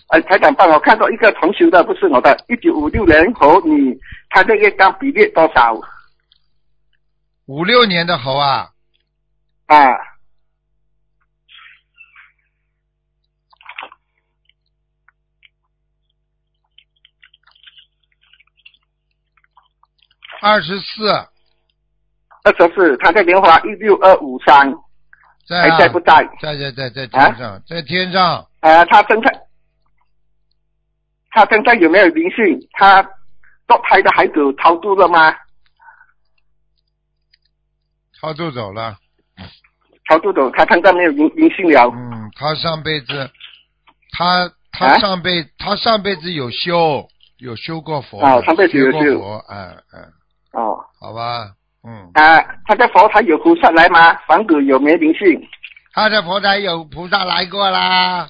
台长帮我看到一个同修的，不是我的，1956年猴女，她的业障比例多少 56年的猴啊， 啊 ？24， ？24，她的莲花16253， 在还在不在？ 在天上，在天上。 她身上有没有灵性？她堕胎的孩子超度了吗？ 超度走了。 超度走，她身上没有灵性了。 他上辈子，他上辈子有修过佛的， 上辈子有学过佛， 哦， 好吧， 他的佛台有菩萨来吗？房子有没有灵性？ 他的佛台有菩萨来过啦。